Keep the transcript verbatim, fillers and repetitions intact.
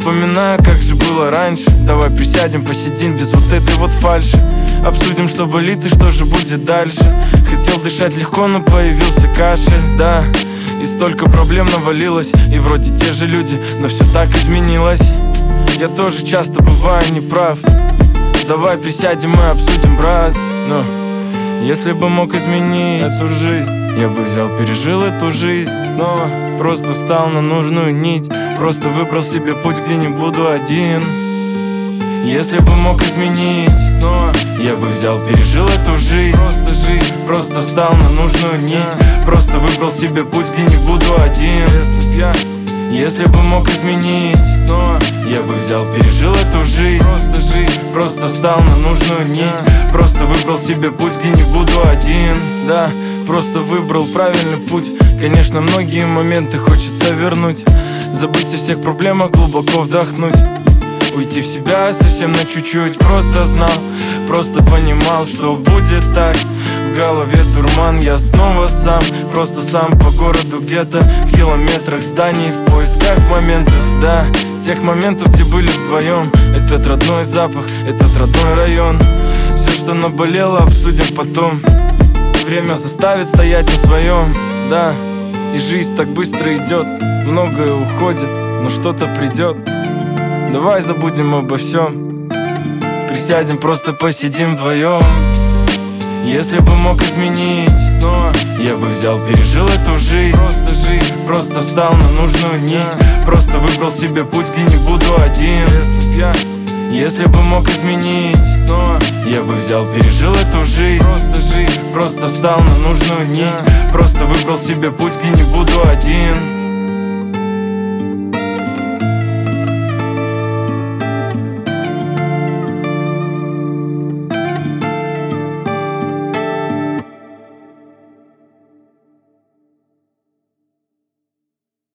вспоминаю, как же было раньше. Давай присядем, посидим без вот этой вот фальши. Обсудим, что болит и что же будет дальше. Хотел дышать легко, но появился кашель, да. И столько проблем навалилось, и вроде те же люди, но все так изменилось. Я тоже часто бываю неправ. Давай присядем и обсудим, брат. Но если бы мог изменить эту жизнь, я бы взял, пережил эту жизнь снова. Просто встал на нужную нить, просто выбрал себе путь, где не буду один. Если бы мог изменить снова, я бы взял, пережил эту жизнь. Просто жизнь, просто встал на нужную нить, просто выбрал себе путь, где не буду один. Если б я, если бы мог изменить снова, я бы взял, пережил эту жизнь. Просто жизнь, просто встал на нужную нить, просто выбрал себе путь, где не буду один. Да, просто выбрал правильный путь. Конечно, многие моменты хочется вернуть, забыть о всех проблемах, глубоко вдохнуть, уйти в себя совсем на чуть-чуть. Просто знал, просто понимал, что будет так. В голове дурман, я снова сам, просто сам по городу, где-то в километрах зданий, в поисках моментов, да, тех моментов, где были вдвоем. Этот родной запах, этот родной район. Все, что наболело, обсудим потом. Время заставит стоять на своем, да. И жизнь так быстро идет, многое уходит, но что-то придет. Давай забудем обо всем, присядем, просто посидим вдвоем. Если бы мог изменить снова, я бы взял, пережил эту жизнь. Просто жизнь, просто встал на нужную нить, просто выбрал себе путь, где не буду один. Если б я, если бы мог изменить снова, я бы взял, пережил эту жизнь. Просто жизнь, просто встал на нужную нить, просто выбрал себе путь, где не буду один.